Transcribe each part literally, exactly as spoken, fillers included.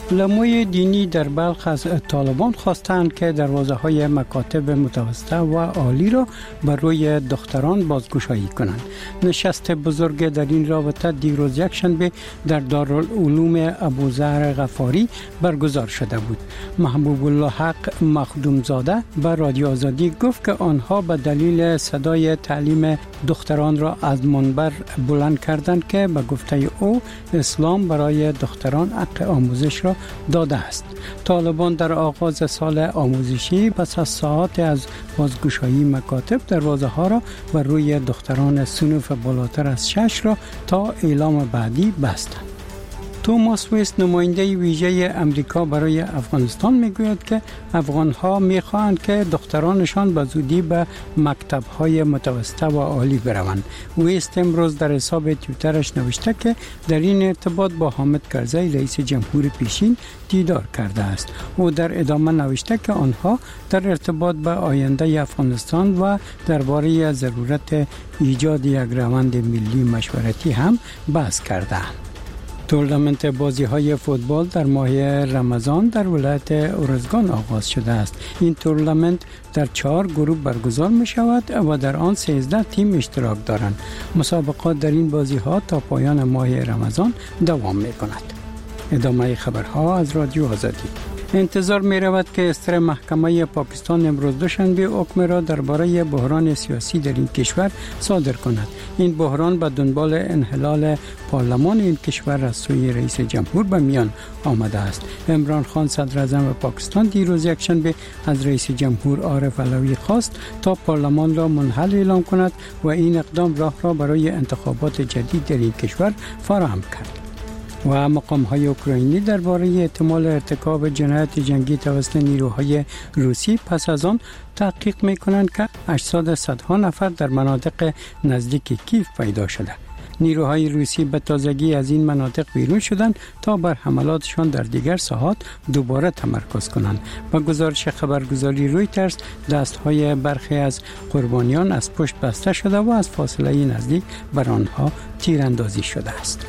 علمای دینی در بلخ از طالبان خواستند که دروازه‌های مکاتب متوسطه و عالی را بر روی دختران بازگشایی کنند. نشست بزرگ در این رابطه دیروز یکشنبه در دارالعلوم ابوذر غفاری برگزار شده بود. محبوب الله حق مخدومزاده به رادیو آزادی گفت که آنها به دلیل صدای تعلیم دختران را از منبر بلند کردند که به گفته او اسلام برای دختران حق آموزش را داده است. طالبان در آغاز سال آموزشی پس از ساعات از بازگشایی مکاتب دروازه ها را بر روی دختران صنف بالاتر از شش را تا اعلام بعدی بستند. توماس ویست نماینده ویژه امریکا برای افغانستان میگوید که افغانها میخواهند که دخترانشان به زودی به مکتب‌های متوسطه و عالی بروند. ویست امروز در حساب توییترش نوشته که در این ارتباط با حامد کرزی رئیس جمهور پیشین دیدار کرده است. او در ادامه نوشته که آنها در ارتباط به آینده افغانستان و درباره ضرورت ایجاد یک روند ملی مشورتی هم بحث کردند. تورنمنت بازی‌های فوتبال در ماه رمضان در ولایت ارزگان آغاز شده است. این تورنمنت در چهار گروه برگزار می شود و در آن سیزده تیم اشتراک دارند. مسابقات در این بازی‌ها تا پایان ماه رمضان دوام می کند. ادامه خبرها از رادیو آزادی. انتظار می رود که استر محکمه پاکستان امروز دوشنبه حکم را درباره بحران سیاسی در این کشور صادر کند. این بحران به دنبال انحلال پارلمان این کشور از سوی رئیس جمهور به میان آمده است. عمران خان صدر اعظم پاکستان دیروز یکشنبه از رئیس جمهور عارف علوی خواست تا پارلمان را منحل اعلام کند و این اقدام راه را برای انتخابات جدید در این کشور فراهم کرد. و مقام‌های اوکراینی درباره احتمال ارتکاب جنایت جنگی توسط نیروهای روسی پس از آن تحقیق می‌کنند که اجساد صدها نفر در مناطق نزدیک کیف پیدا شده. نیروهای روسی به تازگی از این مناطق بیرون شدند تا بر حملاتشان در دیگر ساحات دوباره تمرکز کنند. با گزارش خبرگزاری رویترز دستهای برخی از قربانیان از پشت بسته شده و از فاصله نزدیک بر آنها تیراندازی شده است.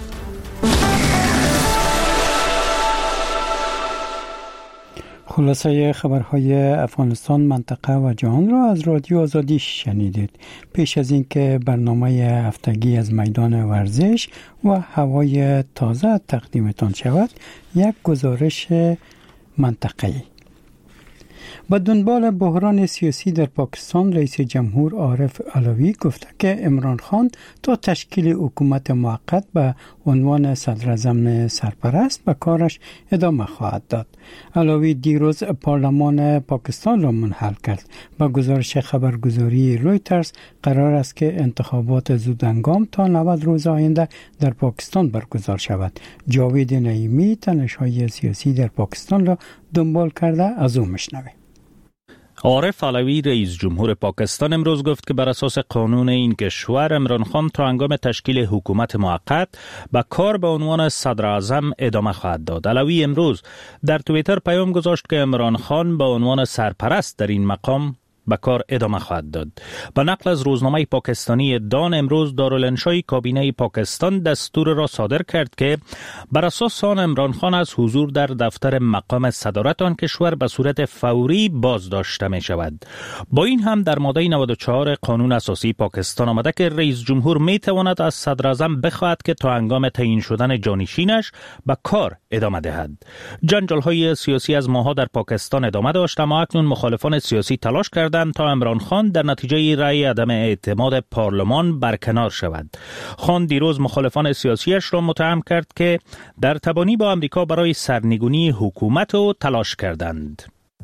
خلاصه خبرهای افغانستان، منطقه و جهان را از رادیو آزادی شنیدید. پیش از اینکه برنامه هفتگی از میدان ورزش و هوای تازه تقدیمتان شود، یک گزارش منطقه‌ای. با دنبال بحران سیاسی در پاکستان، رئیس جمهور عارف علوی گفته که عمران خان تا تشکیل حکومت موقت به عنوان صدر اعظم سرپرست به کارش ادامه خواهد داد. علوی دیروز پارلمان پاکستان را منحل کرد. با گزارش خبرگزاری رویترز قرار است که انتخابات زودهنگام تا نود روز آینده در پاکستان برگزار شود. جاوید نعیمی تنش‌های سیاسی در پاکستان را دنبال کرده، از او میشنویم. عارف علوی رئیس جمهور پاکستان امروز گفت که بر اساس قانون این کشور عمران خان تا هنگام تشکیل حکومت موقت به کار به عنوان صدر اعظم ادامه خواهد داد. علوی امروز در توییتر پیام گذاشت که عمران خان به عنوان سرپرست در این مقام به کار ادامه خواهد داد. با نقل از روزنامه پاکستانی دان امروز دارالانشای کابینه پاکستان دستور را صادر کرد که بر اساس آن عمران خان از حضور در دفتر مقام صدارت آن کشور به صورت فوری بازداشته می شود. با این هم در ماده نود و چهار قانون اساسی پاکستان آمده که رئیس جمهور می تواند از صدر اعظم بخواهد که تا هنگام تعیین شدن جانشینش به کار ادامه دهد. جنجال های سیاسی از ماه‌ها در پاکستان ادامه داشت، اما اکنون مخالفان سیاسی تلاش کردند تا عمران خان در نتیجه رأی عدم اعتماد پارلمان برکنار شود. خان دیروز مخالفان سیاسیش را متهم کرد که در تبانی با امریکا برای سرنگونی حکومت و تلاش کردند.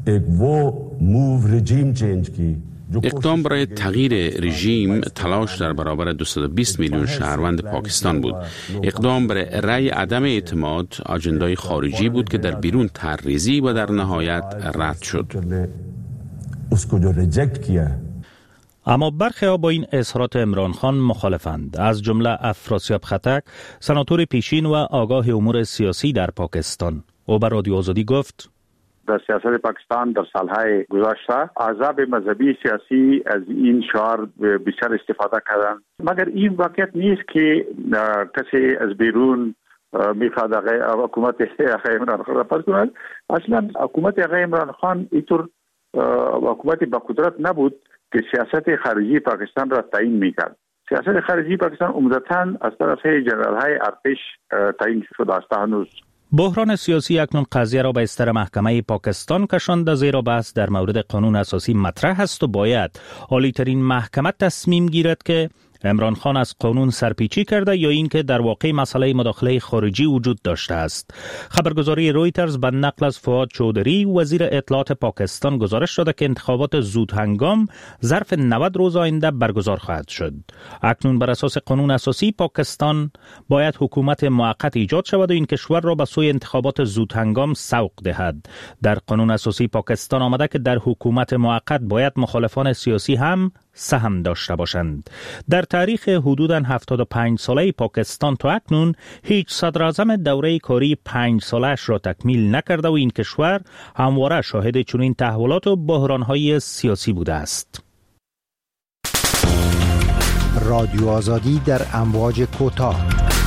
اقدام برای تغییر رژیم تلاش در برابر دویست و بیست میلیون شهروند پاکستان بود. اقدام برای رأی عدم اعتماد اجندای خارجی بود که در بیرون طرح‌ریزی و در نهایت رد شد. اما برخی ها با این اظهارات عمران خان مخالفند، از جمله افراسیاب خطک، سناتور پیشین و آگاه امور سیاسی در پاکستان. او به رادیو آزادی گفت: در سیاست پاکستان در سالهای گذشته احزاب مذهبی سیاسی از این شعار بسیار استفاده کردند، مگر این واقعیت نیست که کسی از بیرون میخواد حکومت آقای عمران خان را پس کند. اصلا حکومت آقای عمران خان اینطور حکومت با قدرت نبود که سیاست خارجی پاکستان را تعیین میکرد. سیاست خارجی پاکستان عمدتاً از طرف جنرال های ارتش تعیین شده است. هنوز بحران سیاسی اکنون قضیه را به استر محکمه پاکستان کشانده، زیرا بحث در مورد قانون اساسی مطرح است و باید عالی‌ترین محکمه تصمیم گیرد که عمران خان از قانون سرپیچی کرده یا اینکه در واقع مسئله مداخله خارجی وجود داشته است. خبرگزاری رویترز به نقل از فؤاد چودری وزیر اطلاعات پاکستان گزارش داده که انتخابات زود هنگام ظرف نود روز آینده برگزار خواهد شد. اکنون بر اساس قانون اساسی پاکستان باید حکومت موقت ایجاد شود و این کشور را به سوی انتخابات زود هنگام سوق دهد. در قانون اساسی پاکستان آمده که در حکومت موقت باید مخالفان سیاسی هم سهم داشته باشند. در تاریخ حدوداً هفتاد و پنج ساله پاکستان تا اکنون هیچ صدراعظم دوره کاری پنج سالش را تکمیل نکرده و این کشور همواره شاهد چنین تحولات و بحران‌های سیاسی بوده است. رادیو آزادی در امواج کوتاه.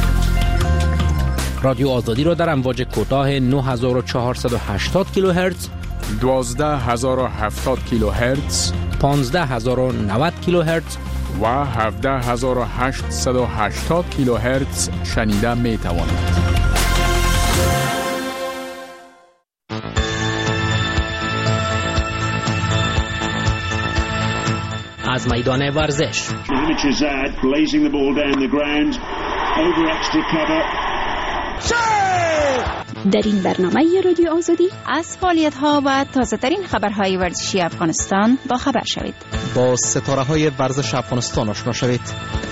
رادیو آزادی را در امواج کوتاه نه هزار و چهارصد و هشتاد کیلوهرتز، دوازده هزار و هفتاد کیلوهرتز، پانزده هزار و نود کیلوهرتز و هفده هزار و هشتصد و هشتاد کیلوهرتز شنیده می توانید. از میدان ورزش. در این برنامه رادیو آزادی از فعالیت‌ها و تازه‌ترین خبرهای ورزشی افغانستان با خبر شوید. با ستاره‌های ورزش افغانستان آشنا شوید.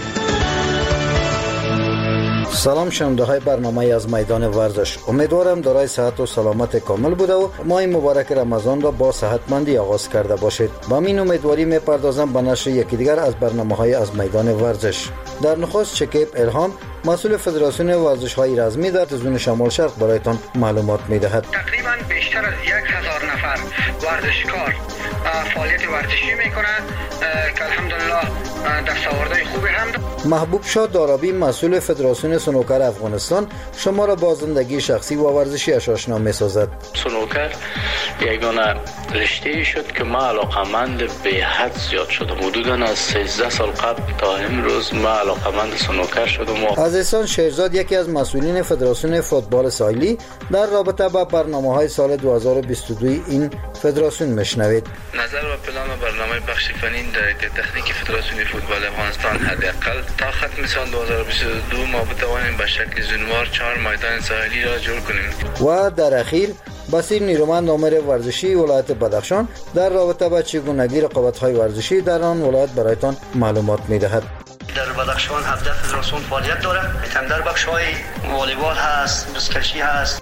سلام شنونده های برنامه از میدان ورزش. امیدوارم دارای صحت و سلامت کامل بوده و ماه مبارک رمضان را با صحتمندی آغاز کرده باشید. با این امیدواری میپردازم به نشر یکی دیگر از برنامه‌های از میدان ورزش. در نخست شکیب الهام مسئول فدراسیون ورزش‌های رزمی در زون شمال شرق برایتان معلومات می‌دهد. تقریباً بیشتر از یک هزار نفر ورزشکار فعالیت ورزشی می‌کنند که الحمدلله دستاوردهای خوبی هم دارند. محبوب شاه دارابی مسئول فدراسیون سنوکر افغانستان شما را با زندگی شخصی و ورزشی اش آشنا می‌سازد. سنوکر یگانه رشته شد که ما علاقمند به حد زیاد شدم. حدوداً از سیزده سال قبل تا امروز ما علاقمند سنوکر شدم. از احسان شیرزاد یکی از مسئولین فدراسیون فوتبال ساحلی در رابطه با برنامه‌های سال دو هزار و بیست و دو این فدراسیون میشنوید. نظر و پلان و برنامه بخش فنی در تکنیک فدراسیون فوتبال افغانستان حداقل تا ختم سال دو هزار و بیست و دو ما بتوانیم به شکل زونوار چهار میدان ساحلی را جور کنیم. و در اخیر بصیر نیرومند آمر ورزشی ولایت بدخشان در رابطه با چگونگی رقابت‌های ورزشی در آن ولایت برایتان معلومات می‌دهد. در بدخشان هفده فدراسیون فعالیت داره. هم در بخش‌های والیبال هست، بسکشی هست.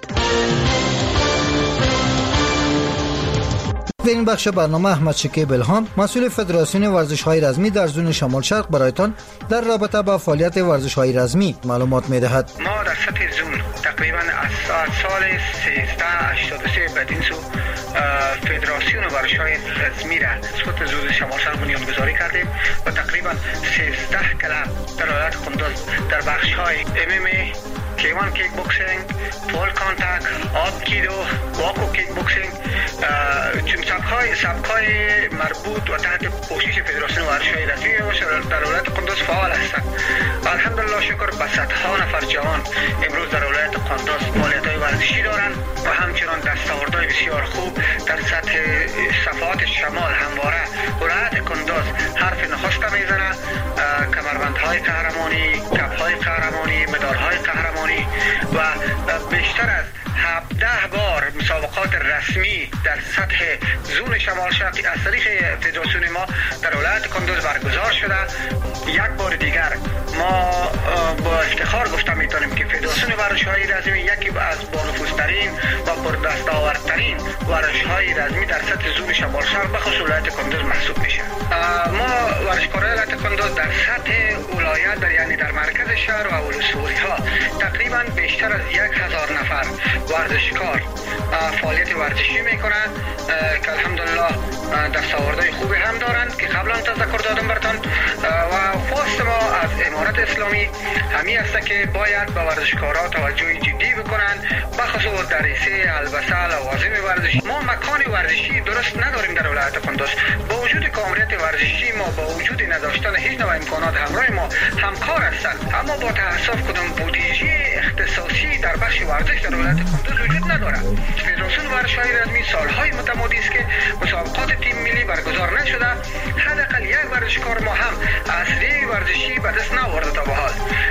در این بخش برنامه احمد شکیب الهام مسئول فدراسیون ورزش‌های رزمی در زون شمال شرق برایتان در رابطه با فعالیت ورزش‌های رزمی معلومات می‌دهد. ما در سطح زون تقریبا از سال سیزده هشتاد و سه بعد این سو فدراسیون ورزش‌های رزمی را سطح زون شمال شرق بنیانگذاری کردیم و تقریبا سیزده کلب در ولایت کندوز در بخش‌های ام ام ای، کیوان کیک بوکسینگ، پول کانتاک، آب کیدو، واکو کیک بوکسینگ چون سبک‌های سبک‌های مربوط و تحت پوشش فدراسیون ورزش‌های رزمی در ولایت کندوز فعال هستند. الحمدلله شکر به صدها نفر جوان امروز در ولایت کندوز فعالیت‌های ورزشی دارند و همچنان دستاوردهای بسیار خوب در سطح صفحات شمال همواره ولایت کندوز حرف نخست میزنه. کمربندهای قهرمانی، کپ‌های قهرمانی، مدال‌های قهرمانی و بیشتر از هفده بار مسابقات رسمی در سطح زون شمال شرقی از طریق فدراسیون ما در ولایت کندوز برگزار شده. یک بار دیگر ما با افتخار گفته میتونیم که فدراسیون ورزش‌های رزمی یکی از بانفوذترین و پردستاوردترین ورزش‌های رزمی در سطح زون شمال شرق به خصوص ولایت کندوز محسوب میشه. ما ورزشکاران ولایت کندوز در سطح ولایت در یعنی در مرکز شهر و ولسوالی‌ها تقریبا بیشتر از یک هزار نفر ورزشکار فعالیت ورزشی میکنند که الحمدلله دستاوردهای خوبی هم دارند که قبلا تذکر دادم براتون و خواست ما از امارت اسلامی همی است که باید به ورزشکارا توجه جدی بکنند، بخصوص دریسه، البسه، لوازم ورزشی. ما مکان ورزشی درست نداریم در ولایت قندوز. با وجود کامریت ورزشی ما، با وجود نداشتن هیچ نوع امکانات، همراه ما همکار هستند، اما با تاسف کدام بودجه اختصاصی در بخش ورزش در ولایت قندوز وجود ندارد. فدراسیون ورزش‌های رزمی سالهای متمادی است که مسابقات تیم ملی برگزار نشده. حداقل یک ورزشکار ما هم اسلحه ورزشی به دست نآورده تا به حال.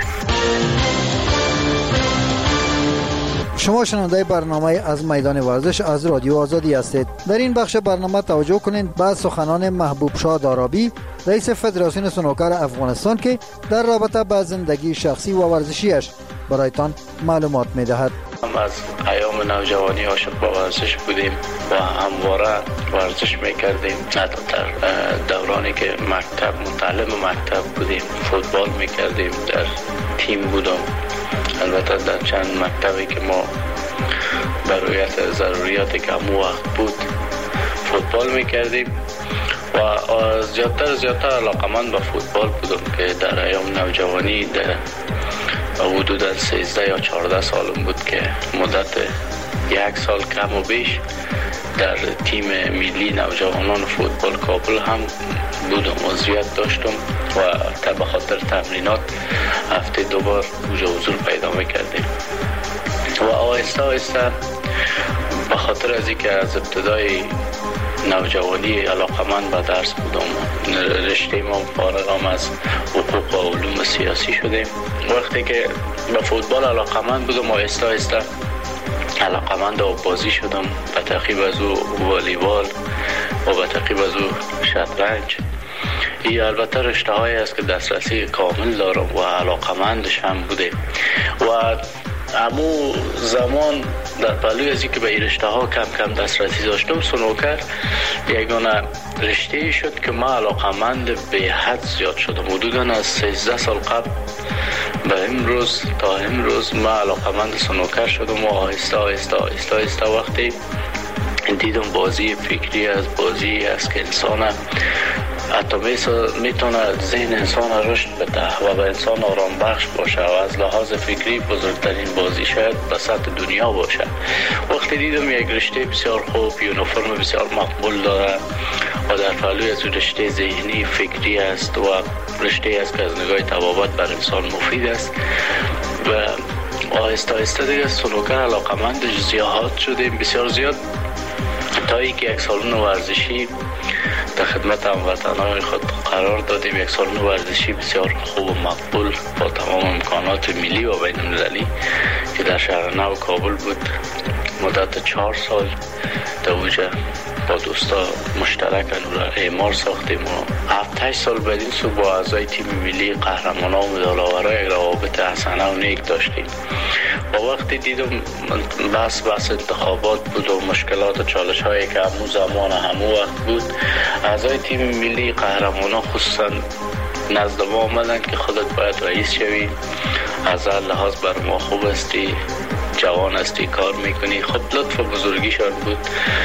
شما شنونده برنامه از میدان ورزش از رادیو آزادی هستید. در این بخش برنامه توجه کنید به سخنان محبوب شاه دارابی، رئیس فدراسیون سنوکر افغانستان که در رابطه با زندگی شخصی و ورزشیش برایتان معلومات می‌دهد. از ایام نوجوانی عاشق به ورزش بودیم و همواره ورزش میکردیم. حتی در دورانی که مکتب متعلم مکتب بودیم فوتبال میکردیم، در تیم بودم. البته در چند مکتبی که ما برایت ضروریات که همون وقت بود فوتبال میکردیم و زیادتر زیادتر علاقمند به فوتبال بودم که در ایام نوجوانی در حدود سیزده یا چهارده سالم بود که مدت یک سال کم و بیش در تیم ملی نوجوانان فوتبال کابل هم بودم، عضویت داشتم و به خاطر تمرینات هفته دو بار اونجا حضور پیدا میکردیم و آهسته آهسته به خاطر از اینکه از ابتدای نوجوانی علاقمند به درس بودم، رشته ما فارغم از حقوق و علوم سیاسی شدیم. وقتی که به فوتبال علاقمند بودم آهسته آهسته علاقمند به بازی شدم، به تعقیب از او والیبال و به تعقیب از او شطرنج. این البته رشته هایی است که دسترسی کامل دارم و علاقمندش هم بوده و همو زمان در پهلوی از اینکه به این رشته ها کم کم دسترسی داشتم، سنوکر یگانه رشته شد که ما علاقمند به حد زیاد شدم. حدوداً از سیزده سال قبل به امروز تا امروز ما علاقمند سنوکر شدم و آهسته آهسته آهسته آهسته وقتی دیدم بازی فکری از بازی است که انسان حتی میتونه ذهن انسان رشد بده و به انسان آرام بخش باشه و از لحاظ فکری بزرگترین بازی شاید به سطح دنیا باشه. وقتی دیدم یک رشته بسیار خوب، یونیفرم بسیار مقبول داره و در پهلوی از رشته ذهنی فکری است و رشته است که از نگاه طبابت بر انسان مفید است و آهسته آهسته دیگه سنوکر علاقمندش زیاد شدیم، بسیار زیاد، تا اینکه یک سالن ورزشی در خدمت هموطنان خود قرار دادیم. یک سالن ورزشی بسیار خوب و مقبول با تمام امکانات ملی و بین المللی که در شهر نو کابل بود. مدت چهار سال در اوجه با دوستا مشترک اون را اعمار ساختیم و هفت هشت سال بعد این سو با اعضای تیم ملی قهرمانان و مدال‌آورای روابط حسنه و نیک داشتیم و وقتی دیدم بس بس انتخابات بود و مشکلات و چالش هایی که همون زمان همون وقت بود، اعضای تیم ملی قهرمانان خصوصا نزد ما آمدن که خودت باید رئیس شوی، از هر لحاظ بر ما خوب استی، جوان هستی، کار میکنی. خب لطف و بزرگیشان بود.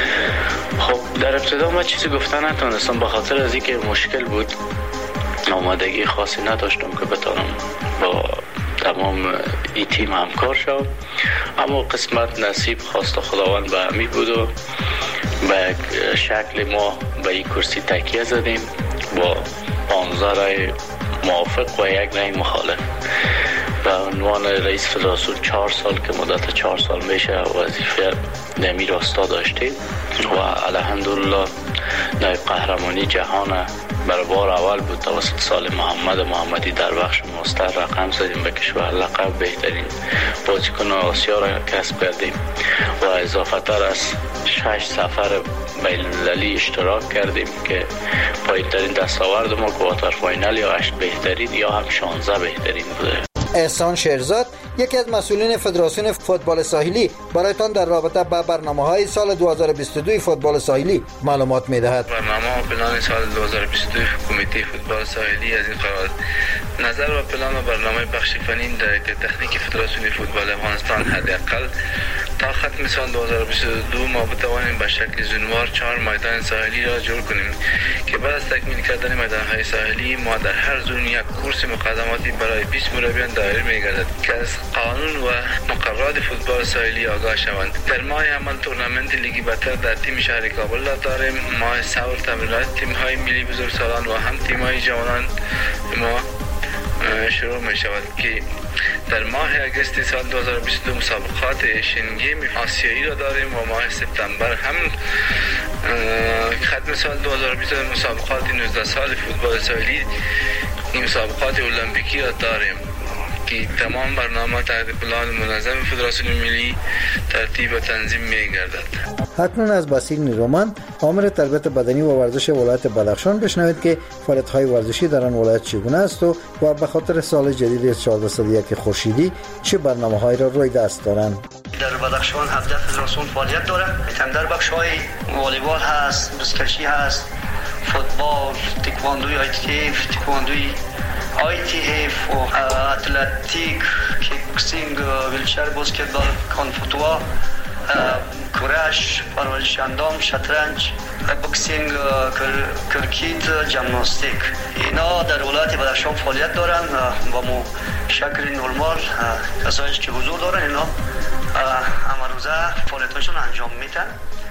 خب در ابتدا ما چیزی گفتن نتونستم به خاطر از اینکه مشکل بود، آمادگی خاصی نداشتم که بتونم با تمام این تیم همکار شم، اما قسمت نصیب خواست خداوند به همی بود و به شکل ما به این کرسی تکیه زدیم با پانزده رای موافق و یک رای مخالف. به عنوان رئیس فدراسیون چهار سال که مدت چهار سال میشه وظیفه نمی راستا داشتیم و الحمدلله نایب قهرمانی جهان برای بار اول بود توسط سال محمد محمدی در بخش مستر رقم زدیم به کشور، لقب بهترین بازیکن آسیا را کسب کردیم و اضافه تر از شش سفر بین المللی اشتراک کردیم که پایین‌ترین دستاورد ما کوارتر فاینال یا هشت بهترین یا هم شانزده بهترین بوده. احسان شیرزاد یکی از مسئولین فدراسیون فوتبال ساحلی برایتان در رابطه با برنامه‌های سال دو هزار و بیست و دو فوتبال ساحلی معلومات می‌دهد. برنامه و پلان سال دو هزار و بیست و دو کمیته فوتبال ساحلی از این قرار نظر و پلان و برنامه بخش فنی در تکنیک فدراسیون فوتبال افغانستان حداقل تا ختم سال دو هزار و بیست و دو ما بتوانیم به شکل زونوار چهار میدان ساحلی را جور کنیم که بعد از تکمیل کردن میدان‌های ساحلی ما در هر زون یک کورس مقدماتی برای بیست مربیان دایر می‌گردد که از قانون و مقررات فوتبال ساحلی آگاه شوند. در ماه همان تورنمنت لیگ برتر در تیم شهر کابل را داریم. ماه سال تمرینات تیم‌های ملی بزرگسالان و هم تیم‌های جوانان ما شروع می شود که در ماه اگست سال دو هزار و بیست و دو مسابقات ایشین گیم آسیایی را داریم و ماه سپتامبر هم ختم سال دو هزار و بیست و دو مسابقات نوزده سال فوتبال ساحلی مسابقات المپیکی را داریم که تمام برنامه تحت پلان منظم فدراسیون ملی ترتیب و تنظیم می گردد. اکنون از باسیل نیرومند آمر تربیت بدنی و ورزش ولایت بدخشان بشنوید که فعالیت‌های ورزشی در آن ولایت چگونه است و و به خاطر سال جدید چهارصد و یک خورشیدی چه برنامه‌هایی را روی دست دارند. در بدخشان هفده فدراسیون فعالیت داره. هم در بخش‌های والیبال هست، بسکشی هست، فوتبال، تکواندوی آی تی اف، تکواندوی آی تی اف و اتلتیک، کیک بوکسینگ، ویلچر بسکتبال، کانفوتوا، کورش، پرورش اندام، شطرنج، بوکسینگ، کرکیت، ژیمناستیک. اینا در ولایت بدخشان فعالیت دارن و مو شکل نورمال کسایی که حضور دارن اینا امروزه فعالیتاشون انجام میدن.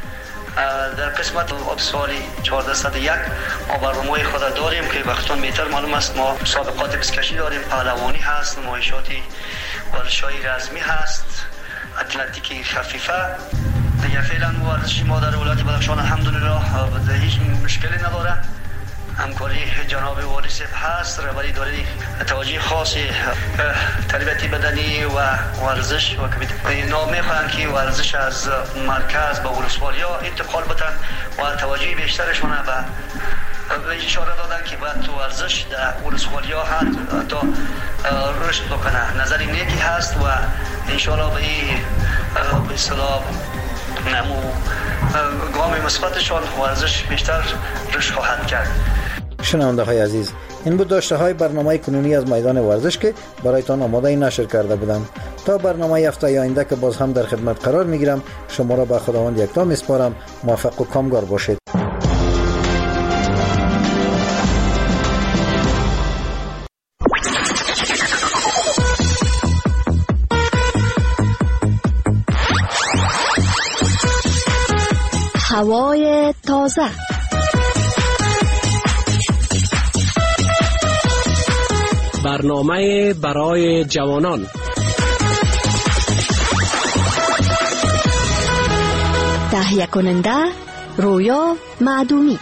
در قسمت آب سالی چهارصد و یک ما برنامه خود داریم که وقتان بهتر معلوم است. ما مسابقات بسکشی داریم، پهلوانی هست، نمایشاتی ورزش‌های رزمی هست، اتلتیک خفیفه. دیگه فعلا ورزش ما در ولایت بدخشان الحمدلله هیچ مشکلی نداره. همکاری جناب والی صاحب هست، رهبری داره توجه خاصی تربیت بدنی و ورزش و اینا میخوان که ورزش از مرکز به ولسوالی‌ها انتقال بدن و توجه بیشترشون به اشاره دادن که باید تو ورزش در ولسوالی‌ها هم تا رشد بکنه. نظری نیکی هست و انشاءالله به این به اصطلاح نمو گام مثبتشون ورزش بیشتر رشد خواهد کرد. شنونده های عزیز، این بود داشته های برنامه کنونی از میدان ورزش که برایتان آماده نشر کرده بودم. تا برنامه هفته آینده که باز هم در خدمت قرار میگیرم، شما را به خداوند یکتا میسپارم. موفق و کامگار باشید. هوای تازه، برنامه برای جوانان، تهیه کننده رویا معدومی.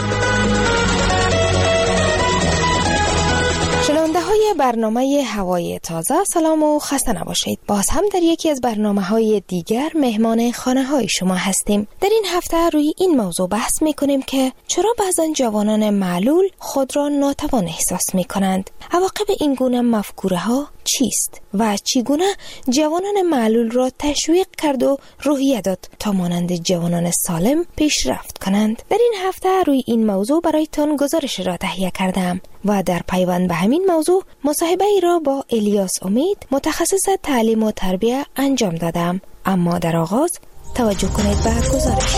شنونده های برنامه هوای تازه، سلام و خسته نباشید. باز هم در یکی از برنامه های دیگر مهمان خانه های شما هستیم. در این هفته روی این موضوع بحث می کنیم که چرا بعضا جوانان معلول خود را ناتوان احساس می کنند. عواقب این گونه مفکوره ها چیست و چگونه جوانان معلول را تشویق کرد و روحیه داد تا مانند جوانان سالم پیشرفت کنند. در این هفته روی این موضوع برایتان گزارش را تهیه کردم و در پیوند به همین موضوع مصاحبه ای را با الیاس امید، متخصص تعلیم و تربیت انجام دادم. اما در آغاز توجه کنید به گزارش.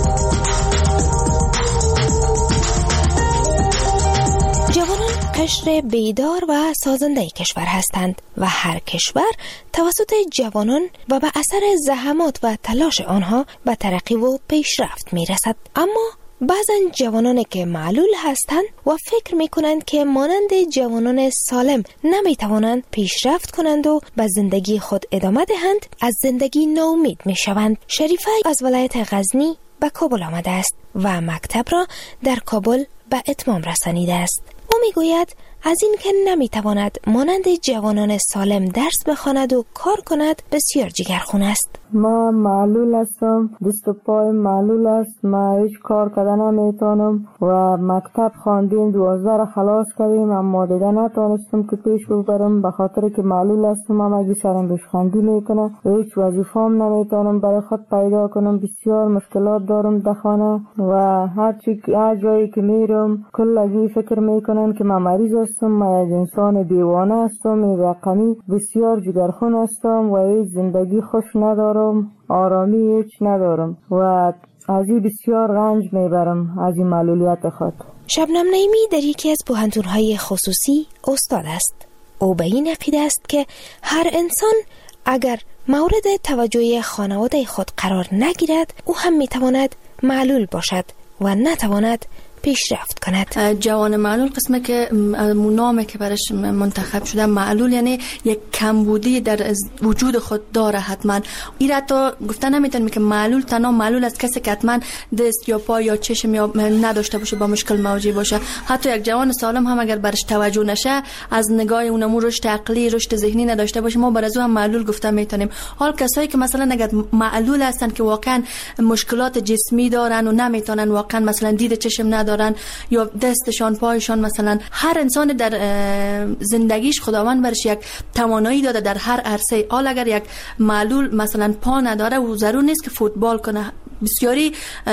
جوانان قشر بیدار و سازنده کشور هستند و هر کشور توسط جوانان و به اثر زحمات و تلاش آنها به ترقی و پیشرفت می رسد. اما بعضا جوانانی که معلول هستند و فکر می کنند که مانند جوانان سالم نمی توانند پیشرفت کنند و به زندگی خود ادامه دهند، از زندگی ناامید می شوند. شریفه از ولایت غزنی به کابل آمده است و مکتب را در کابل به اتمام رسانیده است. او می گوید از این که نمی تواند مانند جوانان سالم درس بخواند و کار کند بسیار جگرخون است. ما معلول هستم، دست و پای معلول است، ما هیچ کار کردن نمیتونم و مکتب خواندیم، دوازده را خلاص کردیم اما دیگه نتونستم که پیش ببرم به خاطر که معلول هستم. اما اگه سرم بشخندی میکنه، هیچ وظیفه‌ام نمیتونم برای خود پیدا کنم، بسیار مشکلات دارم در خانه و هر چی هر جایی که میرم کل اگه فکر میکنن که ما مریض هستم. من یک انسان دیوانه هستم، رقمی بسیار جگرخون هستم و هیچ زندگی خوش ندارم، آرامی هیچ ندارم و از این بسیار رنج میبرم از این معلولیت خود. شبنم نعیمی در یکی از پوهنتون‌های خصوصی استاد است. او به این عقیده است که هر انسان اگر مورد توجه خانواده خود قرار نگیرد او هم میتواند معلول باشد و نتواند پیشرفت کند. جوان معلول قسمه که نامه که برش منتخب شده، معلول یعنی یک کمبودی در وجود خود داره حتما. این را تا گفتن نمیتونیم که معلول تنها معلول است کسی که حتما دست یا پا یا چشم یا نداشته باشه با مشکل مواجه باشه. حتی یک جوان سالم هم اگر برش توجه نشه، از نگاه اونمو رشد عقلی رشد ذهنی نداشته باشه، ما بر از او هم معلول گفتن میتونیم. حال کسایی که مثلا اگر معلول هستن که واقعا مشکلات جسمی دارن و نمیتونن واقعا مثلا دید چشم ندارن یا دستشان پایشان، مثلا هر انسان در زندگیش خداوند برش یک توانایی داده در هر عرصه. حال اگر یک معلول مثلا پا نداره و ضرور نیست که فوتبال کنه، بسیاری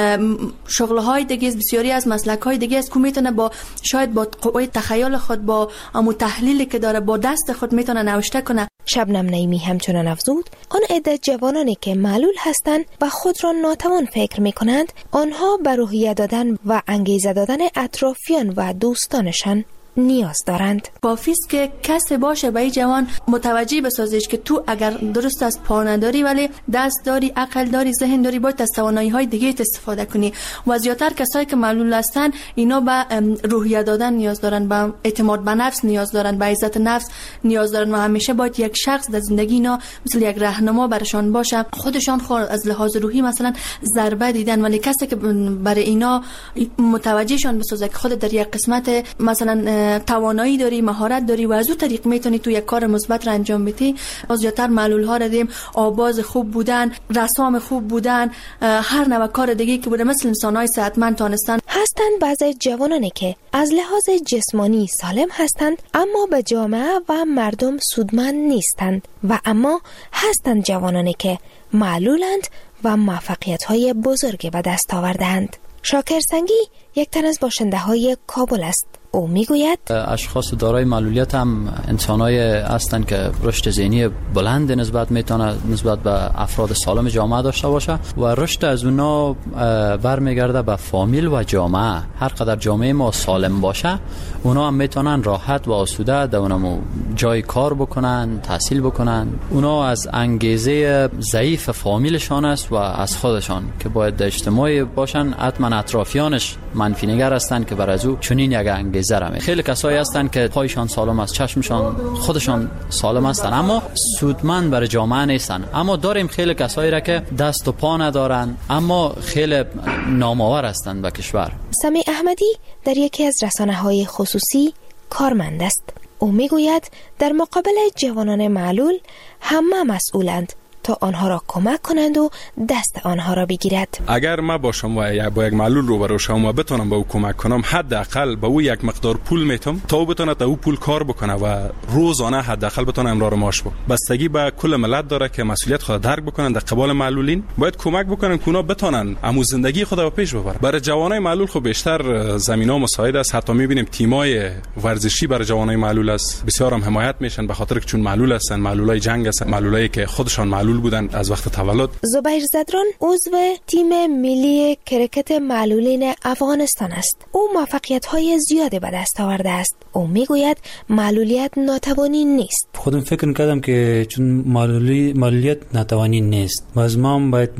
شغل‌های دیگه، بسیاری از مسلک‌های دیگه است که میتونه با شاید با قوه تخیل خود، با امو تحلیلی که داره، با دست خود میتونه نوشته کنه. شبنم نعیمی همچنان افزود آن عده جوانانی که معلول هستند و خود را ناتوان فکر می‌کنند، آنها به روحیه دادن و انگیزه دادن اطرافیان و دوستانشان نیاز دارند. کافیست که کسی باشه به این جوان متوجه بسازیش که تو اگر درست است پا نداری ولی دست داری، عقل داری، ذهن داری، باید از توانایی‌های دیگه استفاده کنی. و زیاتر کسایی که معلول هستن اینا به روحیه دادن نیاز دارن، به اعتماد به نفس نیاز دارن، به عزت نفس نیاز دارن و همیشه باید یک شخص در زندگی اینا مثل یک راهنما برشان باشه. خودشان خود از لحاظ روحی مثلا ضربه دیدن، ولی کسی که برای اینا متوجهشان بسازه که خود در یک قسمت مثلا توانایی داری، مهارت داری و از اون طریق میتونی تو یک کار مثبت را انجام بدی. از زیاتر معلول ها را دیم آواز خوب بودن، رسام خوب بودن، هر نوع کار دیگه که بوده مثل انسان‌های صحتمند تانستن. هستند بعضی جوانانی که از لحاظ جسمانی سالم هستند اما به جامعه و مردم سودمند نیستند و اما هستند جوانانی که معلولند و موفقیت‌های بزرگی به دست آوردند. شاکر سنگی یک تن از باشنده های کابل است. او میگوید اشخاص دارای معلولیت هم انسانای هستند که رشد ذهنی بلند نسبت میتونه نسبت به افراد سالم جامعه داشته باشه و رشد از اونا برمیگرده به فامیل و جامعه. هر قدر جامعه ما سالم باشه اونا هم میتونن راحت و آسوده در اونمو جای کار بکنن، تحصیل بکنن. اونا از انگیزه ضعیف فامیلشان است و از خودشان که باید اجتماعی باشن، حتما اطرافیانش منفی نگر هستند که بر از او چنین یک انگیزه زرمه. خیلی کسایی هستند که پایشان سالم است، چشمشان خودشان سالم هستند اما سودمند برای جامعه نیستن. اما داریم خیلی کسایی را که دست و پا ندارن اما خیلی نامآور هستند به کشور. سمی احمدی در یکی از رسانه‌های خصوصی کارمند است. او میگوید در مقابل جوانان معلول همه مسئولند تا آنها را کمک کنند و دست آنها را بگیرد. اگر ما باشم و با یک معلول روبرو شم و بتونم به او کمک کنم، حداقل به او یک مقدار پول میتم تا او بتونه تا او پول کار بکنه و روزانه حداقل بتونه امرار معاش بده. بستگی به کل ملت داره که مسئولیت خود درک بکنن. در قبال معلولین باید کمک بکنن که اونا بتونن امو زندگی خود رو پیش ببرن. برای جوانای معلول خب بیشتر زمینا مساعد است. حتی میبینیم تیمای ورزشی برای جوانای معلول است، بسیار هم حمایت میشن به خاطر که چون معلول هستن، معلولای جنگ هستن، معلولایی که خودشان معلول بودن از وقت تولد. زبیر زدران عضو تیم ملی کرکت معلولین افغانستان است. او موفقیت‌های زیادی به دست آورده است. او میگوید معلولیت ناتوانی نیست. خودم فکر کردم که چون معلولی معلولیت ناتوانی نیست، باز ما باید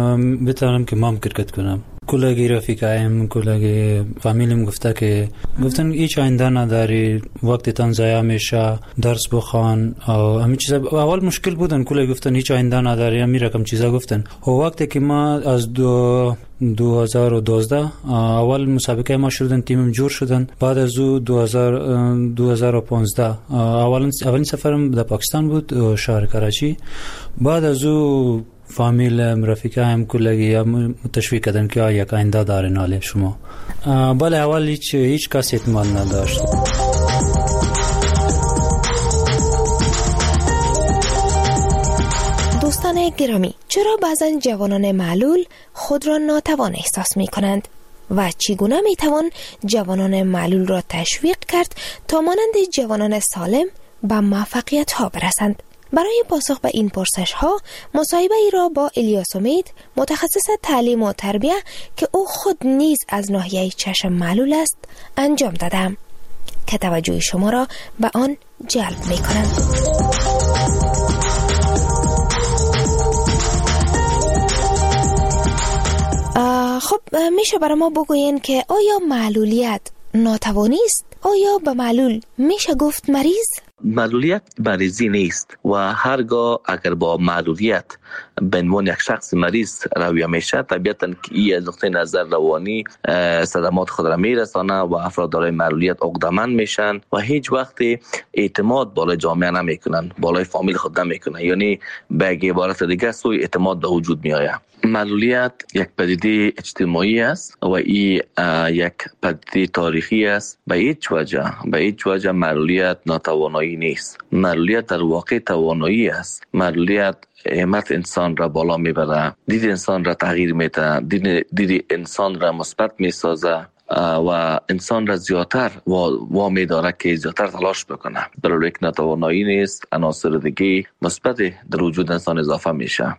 بتونم که مام کرکت کنم. کلاگی رفیقایم، کلاگی فامیلیم گفته که گفتن هیچ آینده نداری، وقت تان ضایع میشه، درس بخوان و همین چیزا. اول مشکل بودن، کلاگی گفتن هیچ آینده نداری، همین رقم چیزا گفتن. و وقتی که ما از دو دو هزار و دوازده اول مسابقه ما شدن، تیمم جور شدن. بعد از او دو هزار و پانزده اولین اولین سفرم در پاکستان بود، شهر کراچی. بعد از او فامیل رفیقایم کلگی هم تشویق کردن که یک آینده دارین حالی شما. بله اول هیچ هیچ کسی اعتماد نداشت. دوستان گرامی، چرا بعضن جوانان معلول خود را ناتوان احساس می کنند؟ و چگونه میتوان جوانان معلول را تشویق کرد تا مانند جوانان سالم به موفقیت ها برسند؟ برای پاسخ به این پرسش ها مصاحبه ای را با الیاس امید، متخصص تعلیم و تربیه که او خود نیز از ناحیه چشم معلول است، انجام دادم که توجه شما را به آن جلب می کنم. خب میشه برای ما بگوین که آیا معلولیت ناتوانی است؟ آیا به معلول میشه گفت مریض؟ معلولیت مریضی نیست و هرگاه اگر با معلولیت به عنوان یک شخص مریض رویه میشه، طبیعتاً که این از نقطه نظر روانی صدمات خود را میرسانه و افراد دارای معلولیت عقده‌مند میشن و هیچ وقت اعتماد بالای جامعه نمیکنن، بالای فامیل خود نمیکنن، یعنی به عبارت دیگه سوء اعتماد به وجود میآید. معلولیت یک پدیده اجتماعی است و این یک پدیده تاریخی است. به هیچ وجه به هیچ وجه معلولیت ناتوانایی نیست. معلولیت در واقع توانایی است. معلولیت همت انسان را بالا میبره، دید انسان را تغییر میده، دید, دید انسان را مثبت میسازه و انسان را زیادتر وامی داره که زیادتر تلاش بکنه. در یک ناتوانایی نیست، عناصر دیگه مثبت در وجود انسان اضافه میشه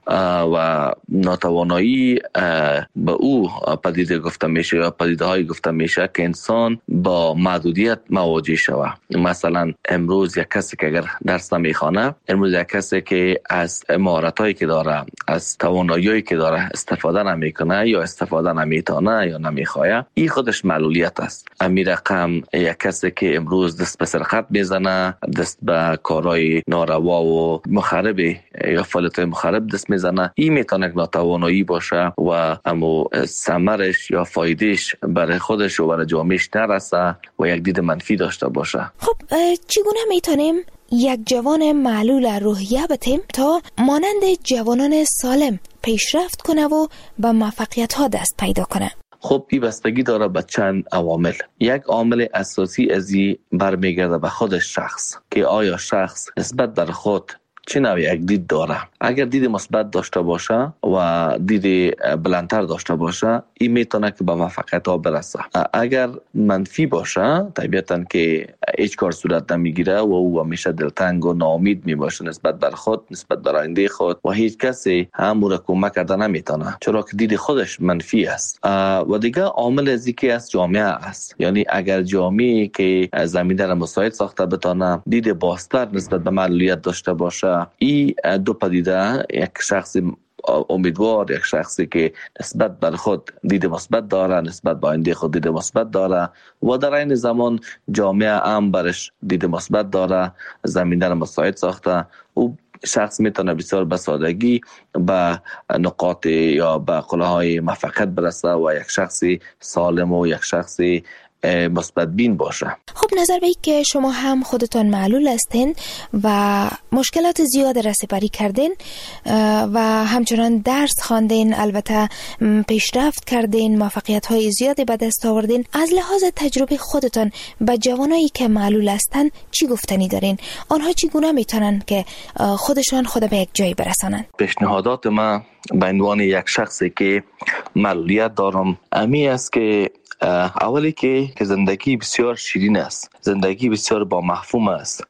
و ناتوانایی به او پدیده گفته میشه یا پدیده های گفته میشه که انسان با محدودیت مواجه شوه. مثلا امروز یک کسی که اگر درس نمیخوانه، امروز یک کسی که از مهارت هایی که داره، از توانایی که داره استفاده نمیکنه یا استفاده نمیتونه یا نمیخواه، این خودش معلولیت است. امی رقم یک کسی که امروز دست به سرقت میزنه، دست به کارهای ناروا و مخرب یا فعالیت مخرب دست میزنه، این میتونه ناتوانایی باشه و اما ثمرش یا فایدهش برای خودش و برای جامعهش نرسه و یک دید منفی داشته باشه. خب چگونه میتونیم یک جوان معلول روحیه بتیم تا مانند جوانان سالم پیشرفت کنه و به موفقیت ها دست پیدا کنه؟ خب این بستگی داره به چند عوامل. یک عامل اساسی از این برمیگرده به خود شخص که آیا شخص نسبت در خود چه نوع یک دید داره. اگر دید مثبت داشته باشه و دید بلندتر داشته باشه، این میتونه که به موفقیت ها برسه. اگر منفی باشه، طبیعتاً که هیچ کار صورت نمیگیره و او همیشه دلتنگ و ناامید میباشه نسبت بر خود، نسبت بر آینده خود و هیچ کسی هم او را کمک کرده نمیتونه، چرا که دید خودش منفی است. و دیگه عامل از اینکه از جامعه است، یعنی اگر جامعه که زمینه را مساعد ساخته بتونه دید بازتر نسبت به معلولیت داشته باشه، این دو پدیده، یک شخص امیدوار، یک شخصی که نسبت بر خود دید مثبت داره، نسبت به آینده خود دید مثبت داره و در این زمان جامعه هم برش دید مثبت داره، زمینه را مساعد ساخته، او شخص میتونه بسیار به سادگی به نقاط یا به قله‌های موفقیت برسه و یک شخصی سالم و یک شخصی مثبت بین باشه. خب نظر به که شما هم خودتان معلول هستین و مشکلات زیاد را سپری کردین و همچنان درس خواندین، البته پیشرفت کردین، موفقیت های زیادی به دست آوردین، از لحاظ تجربه خودتان به جوانایی که معلول هستن چی گفتنی دارین؟ آنها چگونه میتونن که خودشان خود به یک جایی برسانن؟ پیشنهادات من به عنوان یک شخصی که معلولیت دارم امی است که اولی که زندگی بسیار شیرین است، زندگی بسیار با مفهوم است.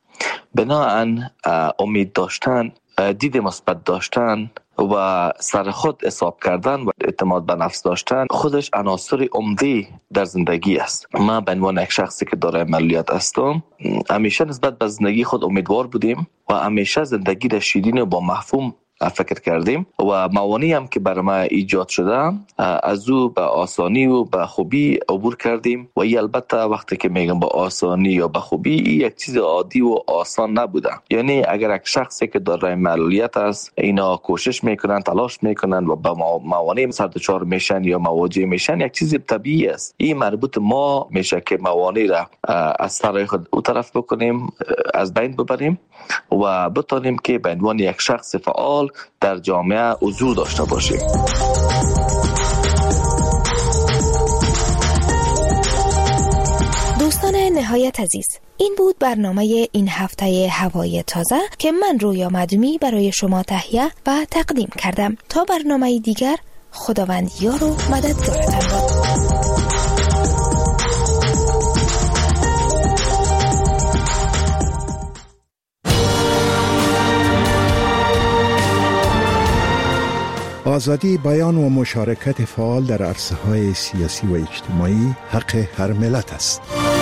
بناهن امید داشتن، دید مثبت داشتن و سر خود حساب کردن و اعتماد به نفس داشتن خودش عناصر عمده در زندگی است. من به عنوان یک شخصی که دارای معلولیت هستم، همیشه نسبت به زندگی خود امیدوار بودیم و همیشه زندگی را شیرین و با مفهوم فکر کردیم و موانعی هم که برای ما ایجاد شده از او به آسانی و به خوبی عبور کردیم و ای البته وقتی که میگم با آسانی یا به خوبی، ای یک چیز عادی و آسان نبوده. یعنی اگر یک شخصی که دارای معلولیت است اینا کوشش میکنن، تلاش میکنن و به موانع سر دچار میشن یا مواجه میشن، یک چیز طبیعی است. این مربوط ما میشه که موانع را از سر خود او طرف بکنیم، از بین ببریم و بتونیم که به عنوان یک شخص فعال در جامعه حضور داشته باشیم. دوستان نهایت عزیز، این بود برنامه این هفته هوای تازه که من رویا مدومی برای شما تهیه و تقدیم کردم. تا برنامه دیگر، خداوند یار و مددگارتان باد. آزادی بیان و مشارکت فعال در عرصه‌های سیاسی و اجتماعی حق هر ملت است.